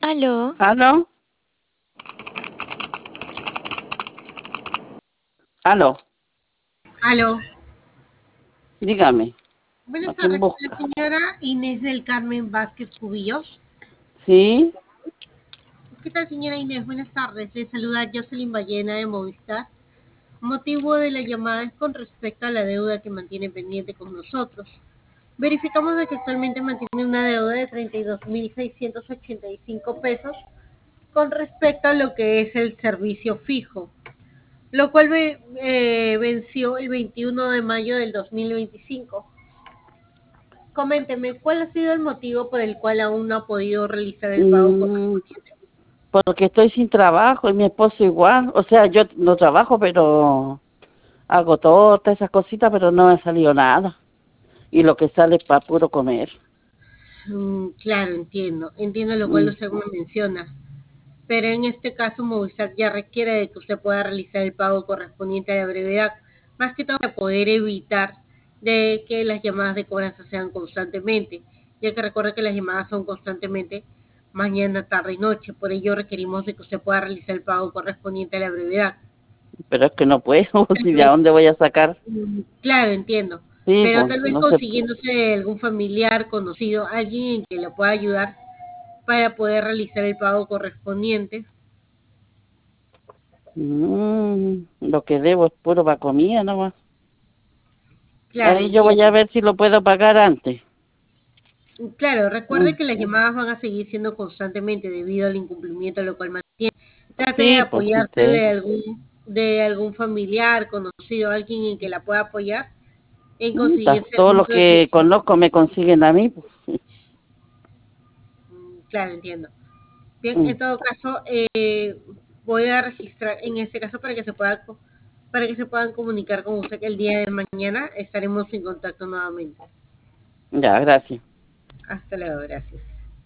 Aló, ¿Aló? ¿Aló? Aló, Dígame, ¿a buenas quién tardes, con la busca? señora Inés del Carmen Vázquez Cubillos. ¿Sí? ¿Qué tal, señora Inés? Buenas tardes, le saluda Jocelyn Ballena de Movistar. Motivo de la llamada es con respecto a la deuda que mantiene pendiente con nosotros. Verificamos de que actualmente mantiene una deuda de 32.685 pesos con respecto a lo que es el servicio fijo, lo cual venció el 21 de mayo del 2025. Coménteme, ¿cuál ha sido el motivo por el cual aún no ha podido realizar el pago Mm, correspondiente? porque estoy sin trabajo y mi esposo igual. O sea, yo no trabajo, pero hago tortas, esas cositas, pero no me ha salido nada. Y lo que sale es para puro comer. Claro, entiendo lo cual Mm, usted me menciona, pero en este caso Movistar ya requiere de que usted pueda realizar el pago correspondiente a la brevedad, más que todo para poder evitar de que las llamadas de cobranza sean constantemente, ya que recuerde que las llamadas son constantemente mañana, tarde y noche, por ello requerimos de que usted pueda realizar el pago correspondiente a la brevedad. pero es que no puedo, Tal si de vez dónde voy a sacar. Claro, entiendo. Sí, Pero pues, tal vez no sé. consiguiéndose algún familiar, conocido, alguien en que le pueda ayudar para poder realizar el pago correspondiente. Lo que debo es puro para comida nomás. Claro, Ahí yo voy a entiendo. ver si lo puedo pagar antes. Claro, recuerde Mm, que las llamadas van a seguir siendo constantemente debido al incumplimiento, lo cual mantiene. Trate de sí, pues sí apoyarse sé. de algún familiar, conocido, alguien en que la pueda apoyar en conseguirse Todos algún los que servicio. conozco me consiguen a mí, pues. Claro, entiendo. Bien, Mm, en todo caso, voy a registrar en este caso para que se puedan comunicar con usted que el día de mañana estaremos en contacto nuevamente. ya, gracias. Hasta luego, gracias.